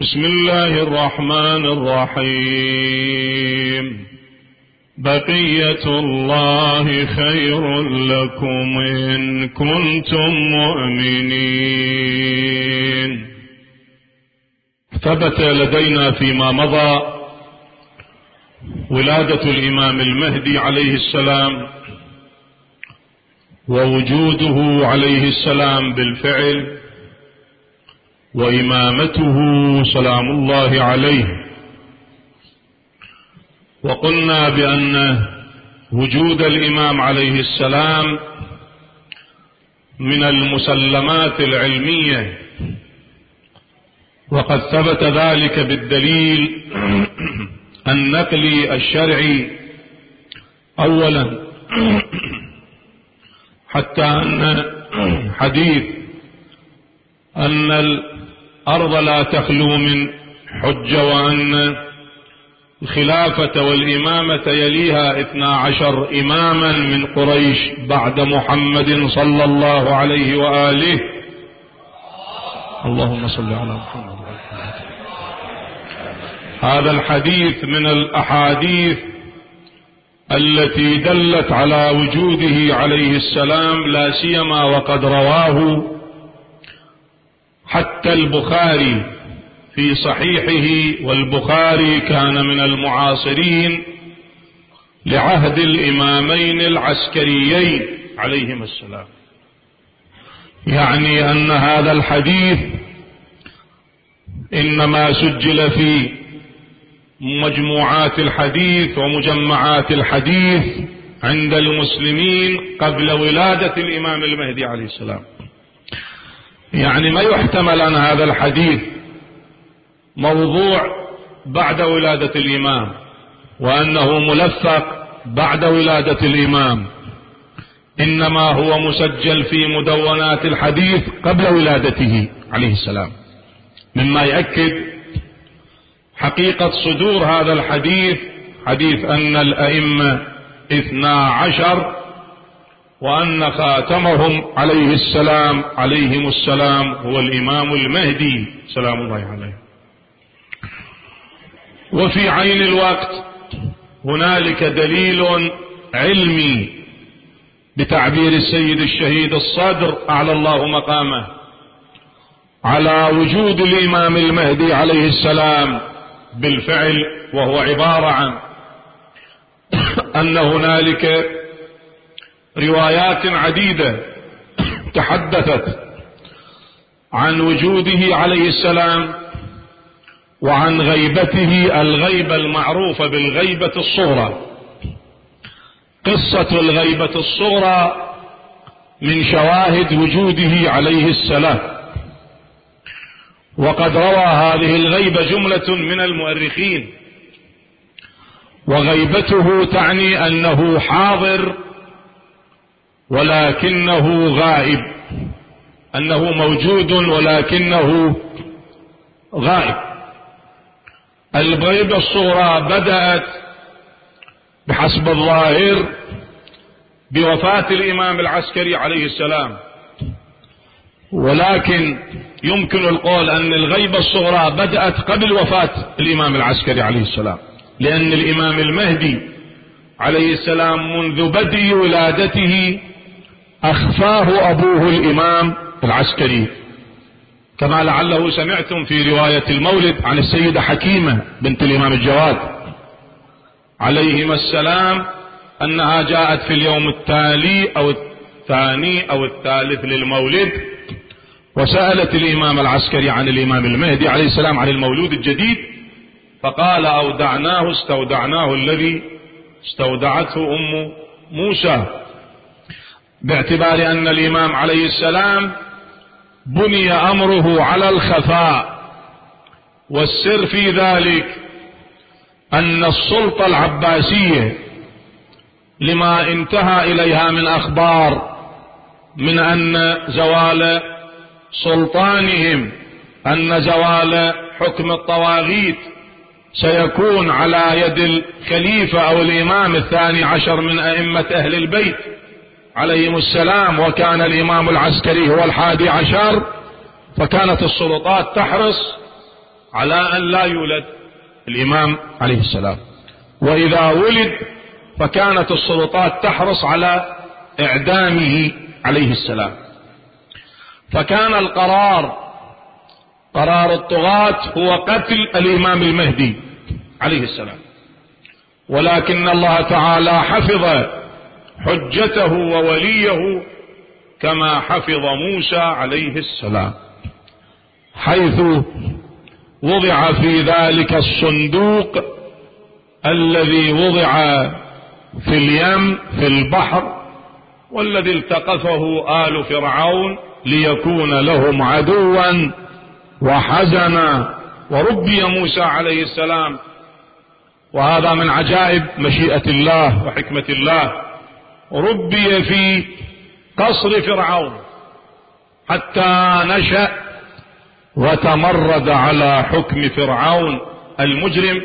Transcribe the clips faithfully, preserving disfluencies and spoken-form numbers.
بسم الله الرحمن الرحيم. بقية الله خير لكم إن كنتم مؤمنين. ثبت لدينا فيما مضى ولادة الإمام المهدي عليه السلام ووجوده عليه السلام بالفعل وإمامته سلام الله عليه، وقلنا بأن وجود الإمام عليه السلام من المسلمات العلمية، وقد ثبت ذلك بالدليل النقلي الشرعي أولا، حتى أن حديث أن الأرض لا تخلو من حجة وأن الخلافة والإمامة يليها اثنا عشر إماما من قريش بعد محمد صلى الله عليه وآله. اللهم صل على محمد. هذا الحديث من الأحاديث التي دلت على وجوده عليه السلام، لا سيما وقد رواه حتى البخاري في صحيحه، والبخاري كان من المعاصرين لعهد الإمامين العسكريين عليهما السلام، يعني أن هذا الحديث إنما سجل في مجموعات الحديث ومجمعات الحديث عند المسلمين قبل ولادة الإمام المهدي عليه السلام. يعني ما يحتمل أن هذا الحديث موضوع بعد ولادة الإمام، وأنه ملفق بعد ولادة الإمام، إنما هو مسجل في مدونات الحديث قبل ولادته عليه السلام، مما يؤكد حقيقة صدور هذا الحديث، حديث أن الأئمة اثنا عشر وأن خاتمهم عليه السلام عليهم السلام هو الإمام المهدي سلام الله عليه. وفي عين الوقت هنالك دليل علمي بتعبير السيد الشهيد الصدر أعلى الله مقامه على وجود الإمام المهدي عليه السلام بالفعل، وهو عبارة عن أن هنالك روايات عديدة تحدثت عن وجوده عليه السلام وعن غيبته، الغيبة المعروفة بالغيبة الصغرى. قصة الغيبة الصغرى من شواهد وجوده عليه السلام، وقد روى هذه الغيبة جملة من المؤرخين، وغيبته تعني أنه حاضر ولكنه غائب، أنه موجود ولكنه غائب. الغيبة الصغرى بدأت بحسب الظاهر بوفاة الإمام العسكري عليه السلام، ولكن يمكن القول أن الغيبة الصغرى بدأت قبل وفاة الإمام العسكري عليه السلام، لأن الإمام المهدي عليه السلام منذ بدء ولادته أخفاه أبوه الإمام العسكري، كما لعله سمعتم في رواية المولد عن السيدة حكيمة بنت الإمام الجواد عليهما السلام أنها جاءت في اليوم التالي أو الثاني أو الثالث للمولد وسألت الإمام العسكري عن الإمام المهدي عليه السلام عن المولود الجديد، فقال أودعناه استودعناه الذي استودعته أم موسى، باعتبار أن الإمام عليه السلام بني أمره على الخفاء، والسر في ذلك أن السلطة العباسية لما انتهى إليها من أخبار من أن زوال سلطانهم، أن زوال حكم الطواغيت سيكون على يد الخليفة أو الإمام الثاني عشر من أئمة أهل البيت عليهم السلام، وكان الإمام العسكري هو الحادي عشر، فكانت السلطات تحرص على أن لا يولد الإمام عليه السلام، وإذا ولد فكانت السلطات تحرص على إعدامه عليه السلام. فكان القرار قرار الطغاة هو قتل الإمام المهدي عليه السلام، ولكن الله تعالى حفظ حجته ووليه كما حفظ موسى عليه السلام، حيث وضع في ذلك الصندوق الذي وضع في اليم في البحر، والذي التقطه آل فرعون ليكون لهم عدوا وحزنا، وربي موسى عليه السلام. وهذا من عجائب مشيئة الله وحكمة الله، ربي في قصر فرعون حتى نشأ وتمرد على حكم فرعون المجرم،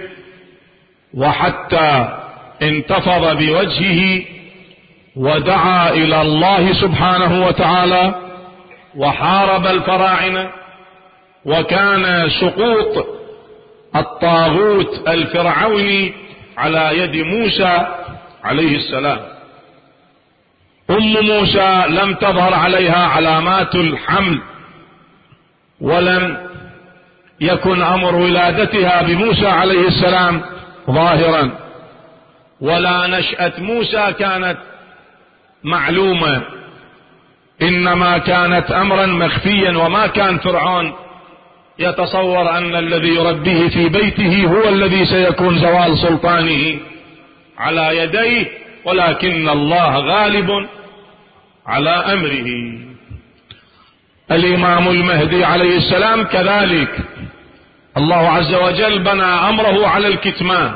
وحتى انتفض بوجهه ودعا إلى الله سبحانه وتعالى وحارب الفراعنة، وكان سقوط الطاغوت الفرعوني على يد موسى عليه السلام. أم موسى لم تظهر عليها علامات الحمل، ولم يكن أمر ولادتها بموسى عليه السلام ظاهرا، ولا نشأة موسى كانت معلومة، إنما كانت أمرا مخفيا. وما كان فرعون يتصور أن الذي يربيه في بيته هو الذي سيكون زوال سلطانه على يديه، ولكن الله غالب على أمره. الإمام المهدي عليه السلام كذلك الله عز وجل بنى أمره على الكتمان،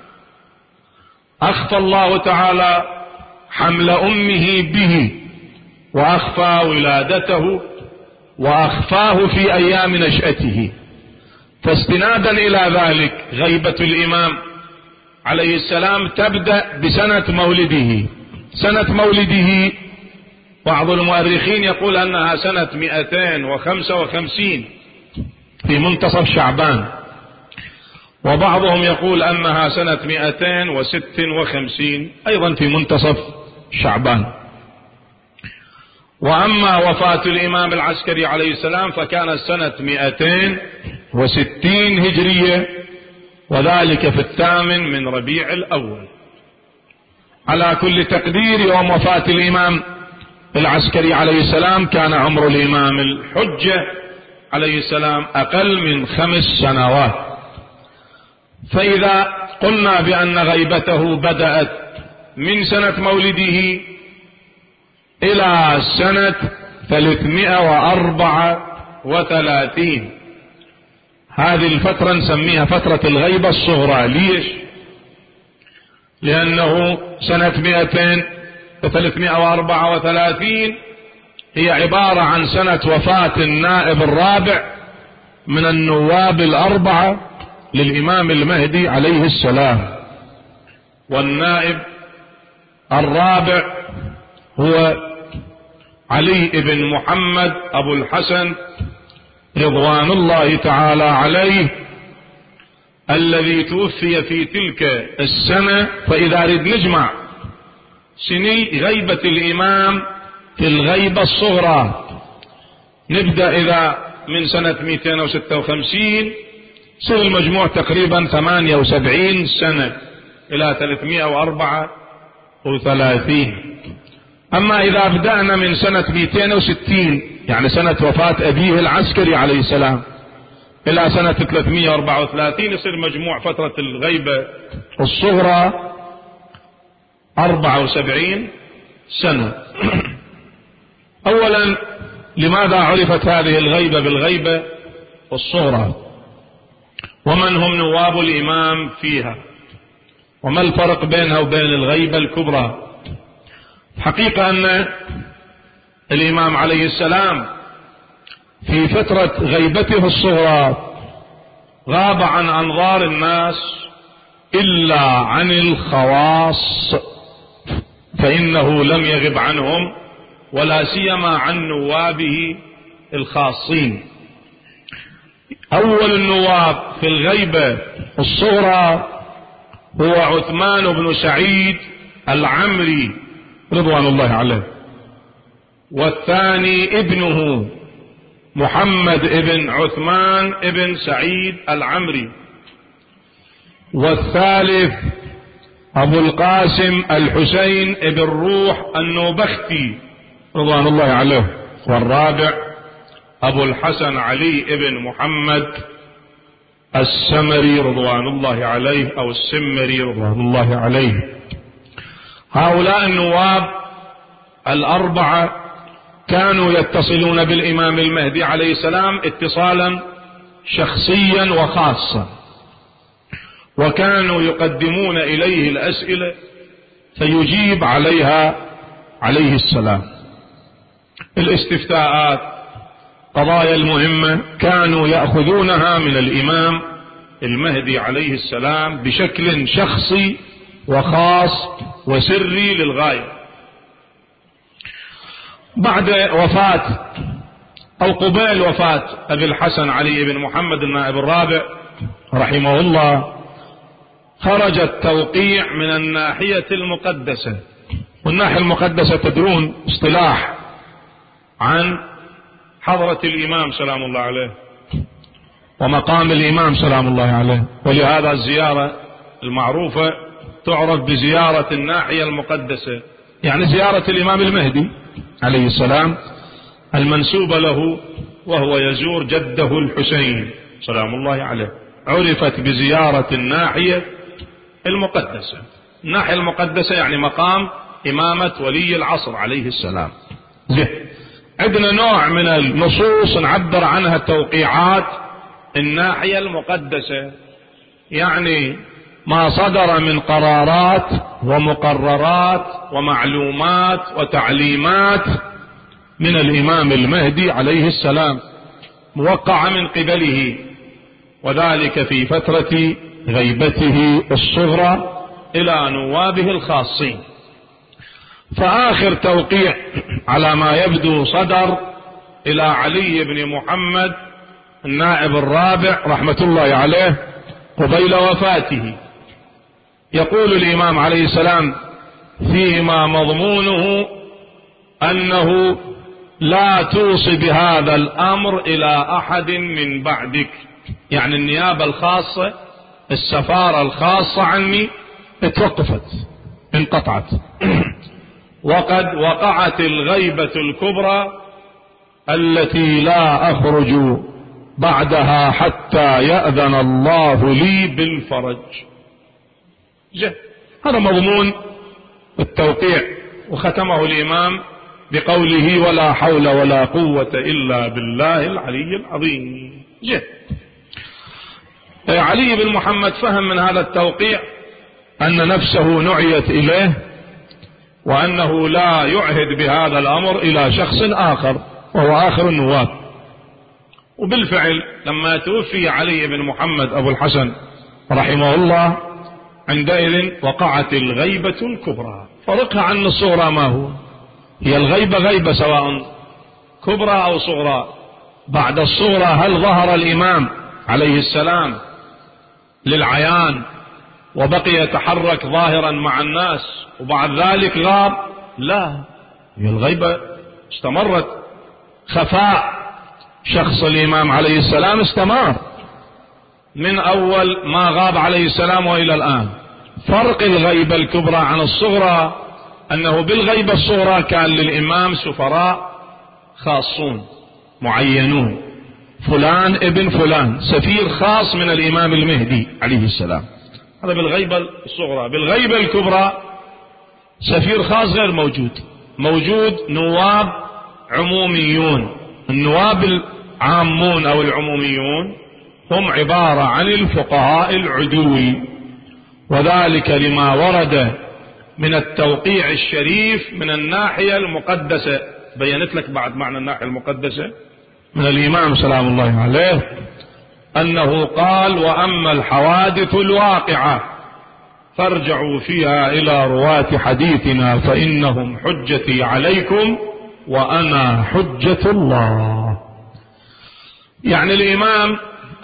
أخفى الله تعالى حمل أمه به، وأخفى ولادته، وأخفاه في أيام نشأته. فاستنادا إلى ذلك غيبة الإمام عليه السلام تبدأ بسنة مولده. سنة مولده بعض المؤرخين يقول أنها سنة مئتين وخمسة وخمسين في منتصف شعبان، وبعضهم يقول أنها سنة مئتين وست وخمسين أيضا في منتصف شعبان. وأما وفاة الإمام العسكري عليه السلام فكانت سنة مئتين وستين هجرية، وذلك في الثامن من ربيع الأول. على كل تقدير يوم وفاة الإمام العسكري عليه السلام كان عمر الإمام الحجة عليه السلام أقل من خمس سنوات. فإذا قلنا بأن غيبته بدأت من سنة مولده إلى سنة ثلاثمائة وأربعة وثلاثين، هذه الفترة نسميها فترة الغيبة الصغرى. ليش؟ لأنه سنة مئتين وثلاثمائة وأربعة وثلاثين هي عبارة عن سنة وفاة النائب الرابع من النواب الأربعة للإمام المهدي عليه السلام، والنائب الرابع هو علي بن محمد أبو الحسن رضوان الله تعالى عليه، الذي توفي في تلك السنة. فإذا أريد نجمع سني غيبة الإمام في الغيبة الصغرى، نبدأ إذا من سنة مئتين وستة وخمسين صار المجموع تقريبا ثمانية وسبعين سنة إلى ثلاثمائة وأربعة وثلاثين. أما إذا بدأنا من سنة مئتين وستين يعني سنة وفاة أبيه العسكري عليه السلام إلى سنة ثلاثمائة وأربعة وثلاثين يصير مجموع فترة الغيبة الصغرى أربعة وسبعين سنة. أولا، لماذا عرفت هذه الغيبة بالغيبة الصغرى؟ ومن هم نواب الإمام فيها؟ وما الفرق بينها وبين الغيبة الكبرى؟ حقيقة أن الإمام عليه السلام في فترة غيبته الصغرى غاب عن أنظار الناس إلا عن الخواص، فإنه لم يغب عنهم ولا سيما عن نوابه الخاصين. أول النواب في الغيبة الصغرى هو عثمان بن سعيد العمري رضوان الله عليه، والثاني ابنه محمد ابن عثمان ابن سعيد العمري، والثالث أبو القاسم الحسين ابن روح النوبختي رضوان الله عليه، والرابع أبو الحسن علي ابن محمد السمري رضوان الله عليه أو السمري رضوان الله عليه. هؤلاء النواب الأربعة كانوا يتصلون بالإمام المهدي عليه السلام اتصالا شخصيا وخاصا، وكانوا يقدمون إليه الأسئلة فيجيب عليها عليه السلام. الاستفتاءات، قضايا المهمة كانوا يأخذونها من الإمام المهدي عليه السلام بشكل شخصي وخاص وسري للغاية. بعد وفاة أو قبيل وفاة أبي الحسن علي بن محمد النائب الرابع رحمه الله، خرج التوقيع من الناحية المقدسة. والناحية المقدسة تدرون اصطلاح عن حضرة الإمام سلام الله عليه ومقام الإمام سلام الله عليه، ولهذا الزيارة المعروفة تعرف بزيارة الناحية المقدسة، يعني زيارة الإمام المهدي عليه السلام المنسوبة له وهو يزور جده الحسين سلام الله عليه، عرفت بزيارة الناحية المقدسة. الناحية المقدسة يعني مقام إمامة ولي العصر عليه السلام. زين، عندنا نوع من النصوص نعبر عنها توقيعات الناحية المقدسة، يعني ما صدر من قرارات ومقررات ومعلومات وتعليمات من الإمام المهدي عليه السلام موقعة من قبله، وذلك في فترة غيبته الصغرى إلى نوابه الخاصين. فآخر توقيع على ما يبدو صدر إلى علي بن محمد النائب الرابع رحمة الله عليه قبيل وفاته. يقول الإمام عليه السلام فيما مضمونه أنه لا توصي بهذا الأمر إلى أحد من بعدك، يعني النيابة الخاصة السفارة الخاصة عني اتوقفت انقطعت وقد وقعت الغيبة الكبرى التي لا أخرج بعدها حتى يأذن الله لي بالفرج. جه. هذا مضمون التوقيع، وختمه الإمام بقوله ولا حول ولا قوة إلا بالله العلي العظيم. جه. علي بن محمد فهم من هذا التوقيع أن نفسه نعيت إليه، وأنه لا يعهد بهذا الأمر إلى شخص آخر وهو آخر النواب. وبالفعل لما توفي علي بن محمد أبو الحسن رحمه الله عندئذ وقعت الغيبة الكبرى. فرقها عن الصغرى ما هو؟ هي الغيبة غيبة سواء كبرى أو صغرى. بعد الصغرى هل ظهر الإمام عليه السلام للعيان وبقي يتحرك ظاهرا مع الناس وبعد ذلك غاب؟ لا، هي الغيبة استمرت. خفاء شخص الإمام عليه السلام استمر من أول ما غاب عليه السلام وإلى الآن. فرق الغيبة الكبرى عن الصغرى أنه بالغيبة الصغرى كان للإمام سفراء خاصون معينون، فلان ابن فلان سفير خاص من الإمام المهدي عليه السلام، هذا بالغيبة الصغرى. بالغيبة الكبرى سفير خاص غير موجود، موجود نواب عموميون. النواب العامون أو العموميون هم عبارة عن الفقهاء العدول، وذلك لما ورد من التوقيع الشريف من الناحية المقدسة. بينت لك بعد معنى الناحية المقدسة من الإمام سلام الله عليه أنه قال وأما الحوادث الواقعة فارجعوا فيها إلى رواة حديثنا فإنهم حجتي عليكم وأنا حجة الله. يعني الإمام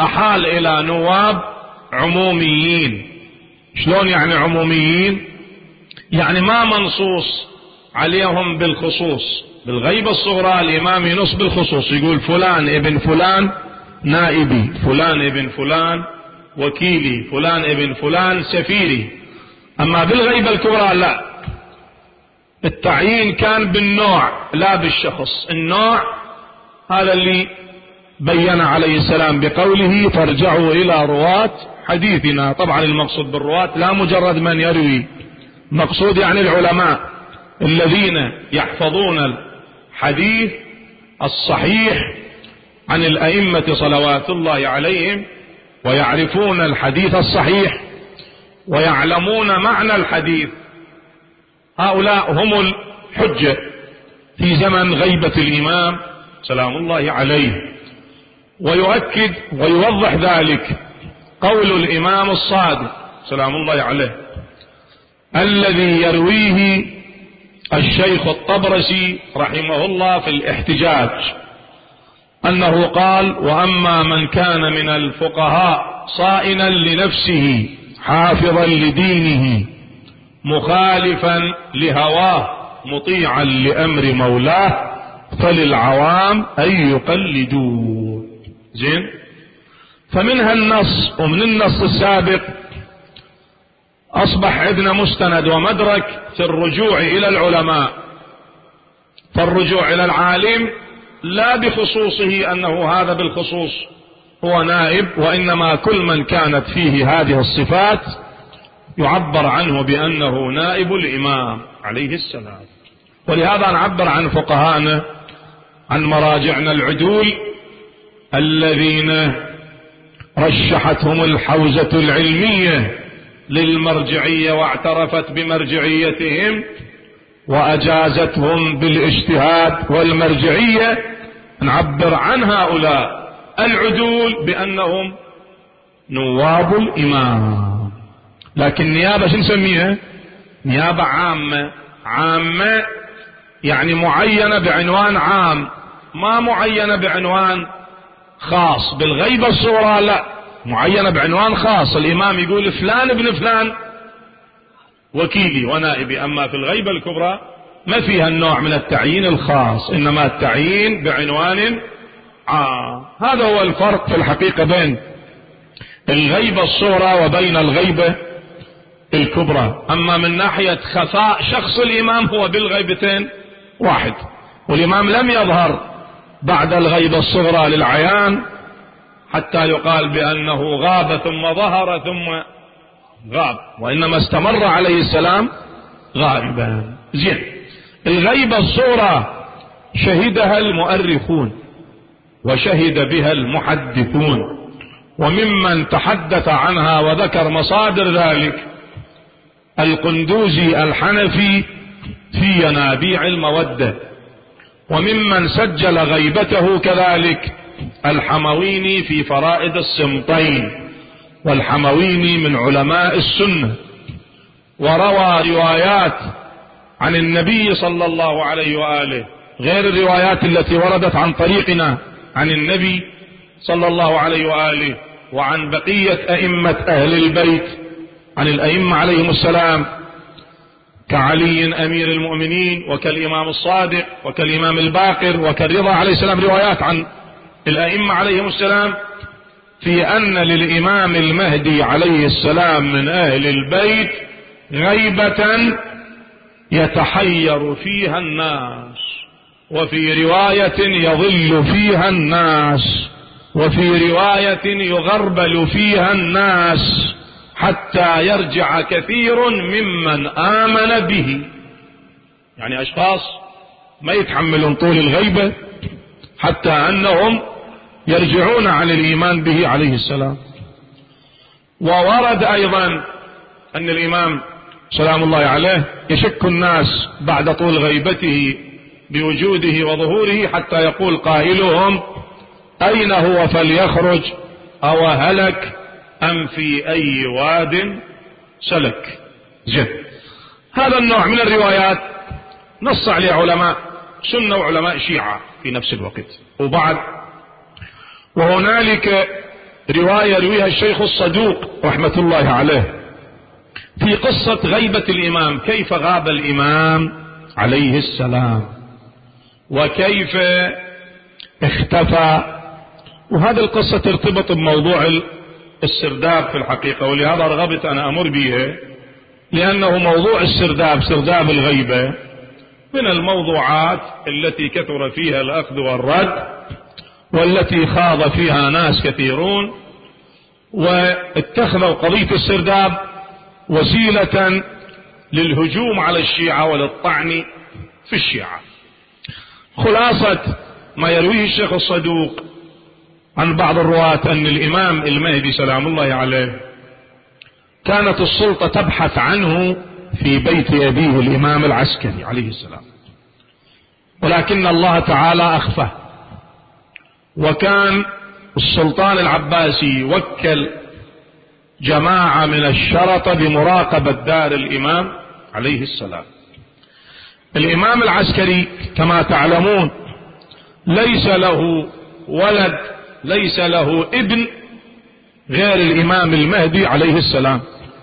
أحال إلى نواب عموميين. شلون يعني عموميين؟ يعني ما منصوص عليهم بالخصوص. بالغيبة الصغرى الإمام ينص بالخصوص، يقول فلان ابن فلان نائبي، فلان ابن فلان وكيلي، فلان ابن فلان سفيري. أما بالغيبة الكبرى لا، التعيين كان بالنوع لا بالشخص. النوع هذا اللي بين عليه السلام بقوله فارجعوا إلى رواة حديثنا. طبعا المقصود بالرواة لا مجرد من يروي، مقصود يعني العلماء الذين يحفظون الحديث الصحيح عن الأئمة صلوات الله عليهم، ويعرفون الحديث الصحيح ويعلمون معنى الحديث. هؤلاء هم الحجة في زمن غيبة الإمام سلام الله عليه. ويؤكد ويوضح ذلك قول الإمام الصادق سلام الله عليه الذي يرويه الشيخ الطبرسي رحمه الله في الاحتجاج، أنه قال وأما من كان من الفقهاء صائنا لنفسه حافظا لدينه مخالفا لهواه مطيعا لأمر مولاه فللعوام أن يقلدوه. زين، فمنها النص، ومن النص السابق أصبح عندنا مستند ومدرك في الرجوع إلى العلماء. فالرجوع إلى العالم لا بخصوصه أنه هذا بالخصوص هو نائب، وإنما كل من كانت فيه هذه الصفات يعبر عنه بأنه نائب الإمام عليه السلام. ولهذا نعبر عن فقهاءنا، عن مراجعنا العدول الذين رشحتهم الحوزة العلمية للمرجعية واعترفت بمرجعيتهم وأجازتهم بالاجتهاد والمرجعية. نعبر عن هؤلاء العدول بأنهم نواب الإمام. لكن نيابة شو نسميها؟ نيابة عامة. عامة يعني معينة بعنوان عام، ما معينة بعنوان خاص. بالغيبة الصغرى لا، معينة بعنوان خاص. الإمام يقول فلان ابن فلان وكيلي ونائبي. أما في الغيبة الكبرى ما فيها النوع من التعيين الخاص، إنما التعيين بعنوان عام. هذا هو الفرق في الحقيقة بين الغيبة الصغرى وبين الغيبة الكبرى. أما من ناحية خفاء شخص الإمام هو بالغيبتين واحد، والإمام لم يظهر بعد الغيبة الصغرى للعيان حتى يقال بأنه غاب ثم ظهر ثم غاب، وإنما استمر عليه السلام غائبا. زين، الغيبة الصغرى شهدها المؤرخون وشهد بها المحدثون، وممن تحدث عنها وذكر مصادر ذلك القندوزي الحنفي في ينابيع المودة، وممن سجل غيبته كذلك الحمويني في فرائد السمطين. والحمويني من علماء السنة، وروى روايات عن النبي صلى الله عليه وآله غير الروايات التي وردت عن طريقنا عن النبي صلى الله عليه وآله وعن بقية أئمة أهل البيت، عن الأئمة عليهم السلام كعلي أمير المؤمنين وكالإمام الصادق وكالإمام الباقر وكالرضا عليه السلام. روايات عن الأئمة عليهم السلام في أن للإمام المهدي عليه السلام من أهل البيت غيبة يتحير فيها الناس، وفي رواية يضل فيها الناس، وفي رواية يغربل فيها الناس حتى يرجع كثير ممن آمن به. يعني أشخاص ما يتحملون طول الغيبة حتى أنهم يرجعون عن الإيمان به عليه السلام. وورد أيضا أن الإمام سلام الله عليه يشك الناس بعد طول غيبته بوجوده وظهوره حتى يقول قائلهم أين هو فليخرج أو هلك أم في أي واد سلك. جد هذا النوع من الروايات نص عليه علماء سنة وعلماء شيعة في نفس الوقت. وبعد وهنالك رواية يرويها الشيخ الصدوق رحمة الله عليه في قصة غيبة الإمام، كيف غاب الإمام عليه السلام وكيف اختفى. وهذه القصة ترتبط بموضوع السرداب في الحقيقة، ولهذا رغبت أنا أمر بها، لأنه موضوع السرداب، سرداب الغيبة، من الموضوعات التي كثر فيها الأخذ والرد، والتي خاض فيها ناس كثيرون، واتخذوا قضية السرداب وسيلة للهجوم على الشيعة وللطعن في الشيعة. خلاصة ما يرويه الشيخ الصدوق عن بعض الرواة أن الإمام المهدي سلام الله عليه كانت السلطة تبحث عنه في بيت أبيه الإمام العسكري عليه السلام، ولكن الله تعالى أخفاه. وكان السلطان العباسي وكل جماعة من الشرطة بمراقبة دار الإمام عليه السلام. الإمام العسكري كما تعلمون ليس له ولد، ليس له ابن غير الإمام المهدي عليه السلام،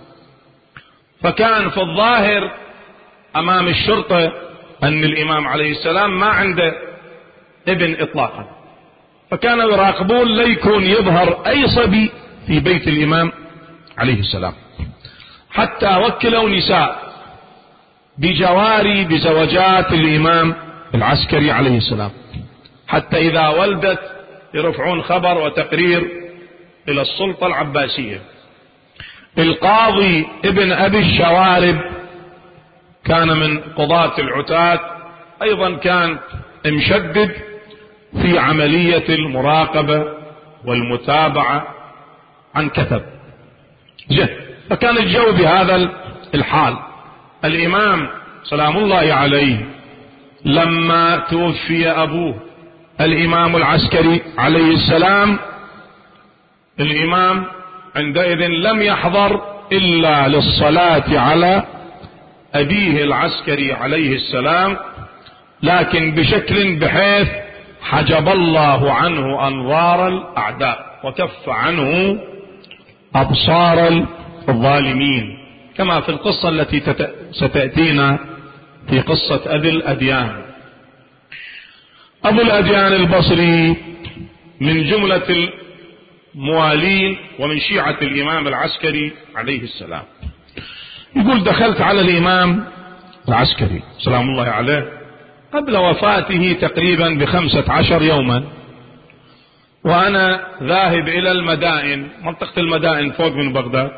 فكان في الظاهر أمام الشرطة أن الإمام عليه السلام ما عنده ابن إطلاقا، فكانوا يراقبون ليكون يظهر أي صبي في بيت الإمام عليه السلام، حتى وكلوا نساء بجواري بزوجات الإمام العسكري عليه السلام، حتى إذا ولدت يرفعون خبر وتقرير إلى السلطة العباسية. القاضي ابن أبي الشوارب كان من قضاة العتاة، أيضا كان مشدد في عملية المراقبة والمتابعة عن كثب جه. فكان الجو بهذا الحال. الإمام سلام الله عليه لما توفي أبوه الإمام العسكري عليه السلام، الإمام عندئذ لم يحضر إلا للصلاة على أبيه العسكري عليه السلام، لكن بشكل بحيث حجب الله عنه أنظار الأعداء وكف عنه أبصار الظالمين، كما في القصة التي ستأتينا في قصة أبي الأديان. أبو الأديان البصري من جملة الموالين ومن شيعة الإمام العسكري عليه السلام. يقول دخلت على الإمام العسكري سلام الله عليه قبل وفاته تقريبا بخمسة عشر يوما، وأنا ذاهب إلى المدائن، منطقة المدائن فوق من بغداد،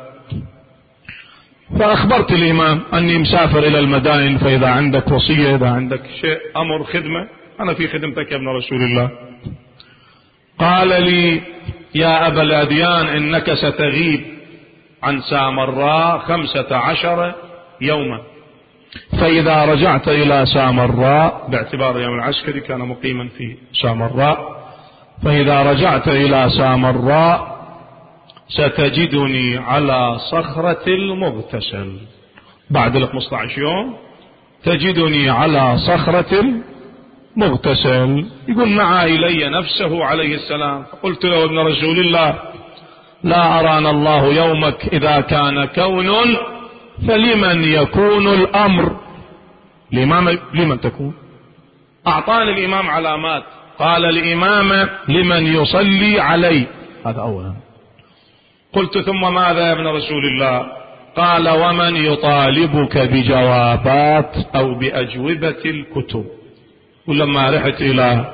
فأخبرت الإمام أني مسافر إلى المدائن، فإذا عندك وصية، إذا عندك شيء أمر خدمة، أنا في خدمتك يا ابن رسول الله. قال لي يا أبا الأديان إنك ستغيب عن سامراء خمسة عشر يوما، فإذا رجعت إلى سامراء، باعتبار الإمام العسكري كان مقيما في سامراء، فإذا رجعت إلى سامراء ستجدني على صخرة المغتسل، بعد الخمسة عشر يوم تجدني على صخرة المغتسل. يقول نعى إلي نفسه عليه السلام، قلت له ابن رسول الله لا أرانا الله يومك إذا كان كون فلمن يكون الأمر. الإمام لمن تكون؟ أعطاني الإمام علامات، قال الإمام لمن يصلي علي، هذا أولا. قلت ثم ماذا يا ابن رسول الله؟ قال ومن يطالبك بجوابات أو بأجوبة الكتب. ولما رحت إلى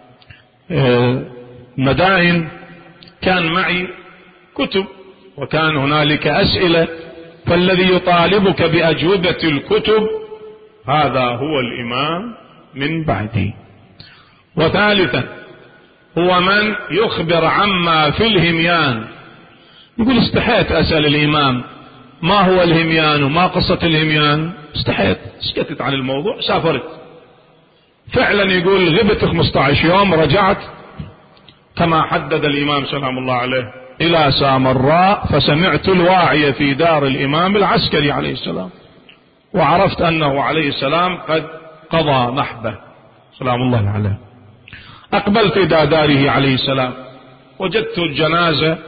مدائن كان معي كتب وكان هنالك أسئلة، فالذي يطالبك بأجوبة الكتب هذا هو الإمام من بعدي. وثالثا هو من يخبر عما في الهميان. يقول استحيت أسأل الإمام ما هو الهميان وما قصة الهميان، استحيت، سكتت عن الموضوع، سافرت. فعلا يقول غبت خمسة عشر يوم، رجعت كما حدد الإمام سلام الله عليه إلى سامراء، فسمعت الواعية في دار الإمام العسكري عليه السلام، وعرفت أنه عليه السلام قد قضى نحبه سلام الله عليه. أقبلت إلى داره عليه السلام، وجدت الجنازة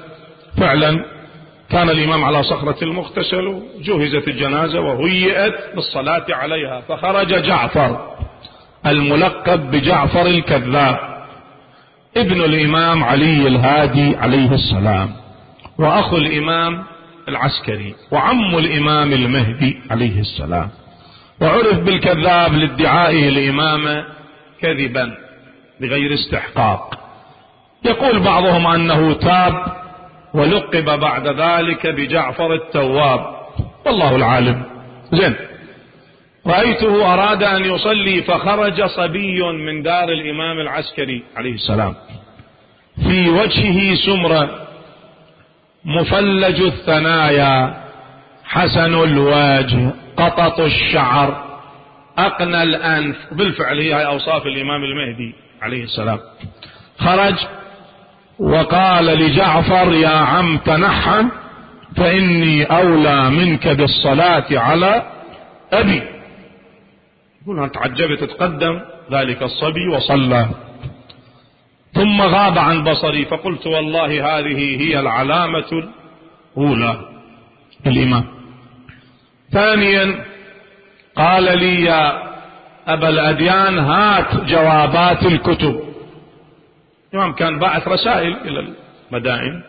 فعلا كان الإمام على صخرة المغتسل، جهزت الجنازة وهيئت بالصلاة عليها، فخرج جعفر الملقب بجعفر الكذاب ابن الإمام علي الهادي عليه السلام، وأخو الإمام العسكري، وعم الإمام المهدي عليه السلام، وعرف بالكذاب لادعائه الإمامة كذبا بغير استحقاق. يقول بعضهم أنه تاب ولقب بعد ذلك بجعفر التواب، والله العالم. زين، رأيته أراد أن يصلي فخرج صبي من دار الإمام العسكري عليه السلام في وجهه سمرة مفلج الثنايا حسن الوجه قطط الشعر أقنى الأنف، بالفعل هي أوصاف الإمام المهدي عليه السلام. خرج وقال لجعفر: يا عم تنحى فإني أولى منك بالصلاة على أبي. يقول أنا تعجبت، تقدم ذلك الصبي وصلى، ثم غاب عن بصري، فقلت والله هذه هي العلامة الأولى الإمام. ثانيا قال لي: يا أبا الأديان هات جوابات الكتب. الإمام كان باعث رسائل إلى المدائن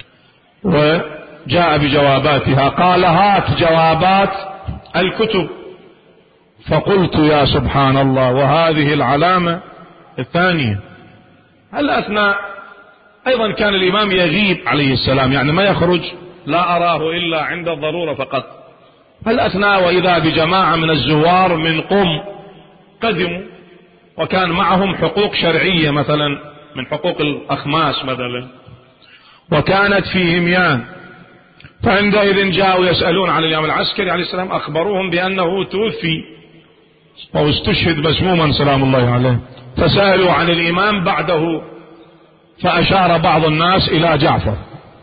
وجاء بجواباتها، قال: هات جوابات الكتب. فقلت: يا سبحان الله، وهذه العلامة الثانية. هل أثناء أيضا كان الإمام يغيب عليه السلام، يعني ما يخرج، لا أراه إلا عند الضرورة فقط. هل أثناء وإذا بجماعة من الزوار من قم قدموا وكان معهم حقوق شرعية، مثلا من حقوق الأخماس مثلا، وكانت في هميان، فعندئذ جاءوا يسألون عن الإمام العسكري عليه السلام، أخبروهم بأنه توفي أو استشهد مسموما سلام الله عليه، فسألوا عن الإمام بعده، فأشار بعض الناس إلى جعفر،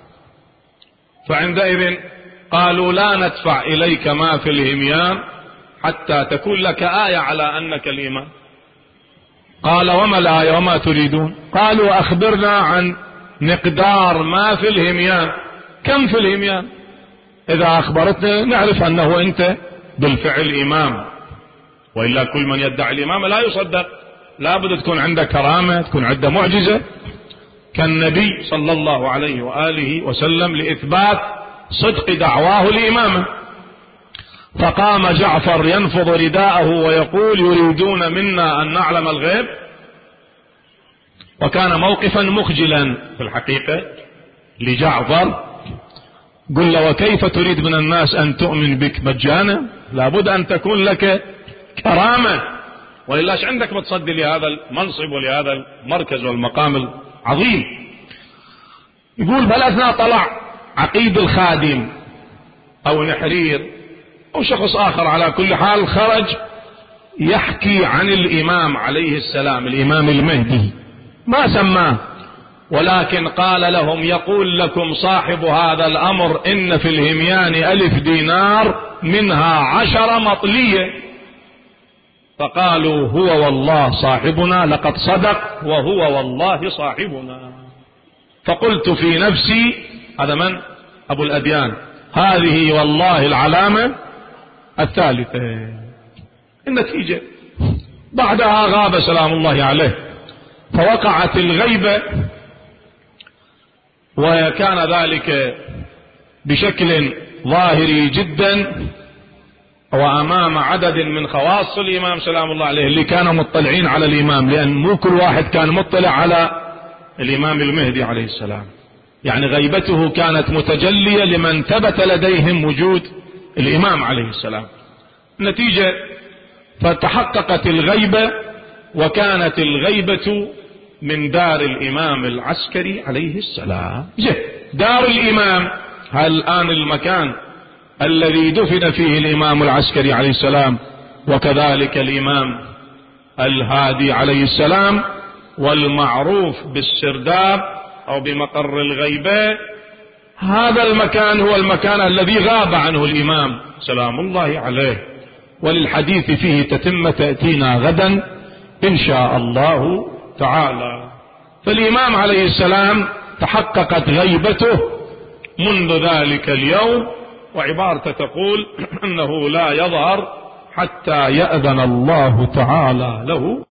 فعندئذ قالوا: لا ندفع إليك ما في الهميان حتى تكون لك آية على أنك الإمام. قال: وما الآية وما تريدون؟ قالوا: أخبرنا عن مقدار ما في الهميان، كم في الهميان؟ إذا أخبرتنا نعرف أنه أنت بالفعل إمام، وإلا كل من يدعي الإمامة لا يصدق، لا بد تكون عندك كرامة، تكون عنده معجزة كالنبي صلى الله عليه وآله وسلم لإثبات صدق دعواه الإمامة. فقام جعفر ينفض رداءه ويقول: يريدون منا أن نعلم الغيب؟ وكان موقفا مخجلا في الحقيقة لجعفر. قل له: وكيف تريد من الناس أن تؤمن بك مجانا؟ لابد أن تكون لك كرامة، وإلاش عندك بتصدي لهذا المنصب ولهذا المركز والمقام العظيم. يقول: فالأثناء طلع عقيد الخادم أو نحرير أو شخص آخر، على كل حال خرج يحكي عن الإمام عليه السلام، الإمام المهدي، ما سماه، ولكن قال لهم: يقول لكم صاحب هذا الأمر إن في الهميان ألف دينار منها عشر مطلية. فقالوا: هو والله صاحبنا، لقد صدق وهو والله صاحبنا. فقلت في نفسي: هذا من؟ أبو الأديان، هذه والله العلامة الثالثة. النتيجة بعدها غاب سلام الله عليه، فوقعت الغيبة، وكان ذلك بشكل ظاهري جدا وأمام عدد من خواص الإمام سلام الله عليه اللي كانوا مطلعين على الإمام، لأن مو كل واحد كان مطلع على الإمام المهدي عليه السلام، يعني غيبته كانت متجلية لمن ثبت لديهم وجود الإمام عليه السلام. النتيجة فتحققت الغيبة، وكانت الغيبة من دار الإمام العسكري عليه السلام. دار الإمام هل الآن المكان الذي دفن فيه الإمام العسكري عليه السلام، وكذلك الإمام الهادي عليه السلام، والمعروف بالسرداب أو بمقر الغيبة، هذا المكان هو المكان الذي غاب عنه الإمام سلام الله عليه، وللحديث فيه تتم تأتينا غدا إن شاء الله تعالى. فالإمام عليه السلام تحققت غيبته منذ ذلك اليوم، وعبارته تقول أنه لا يظهر حتى يأذن الله تعالى له.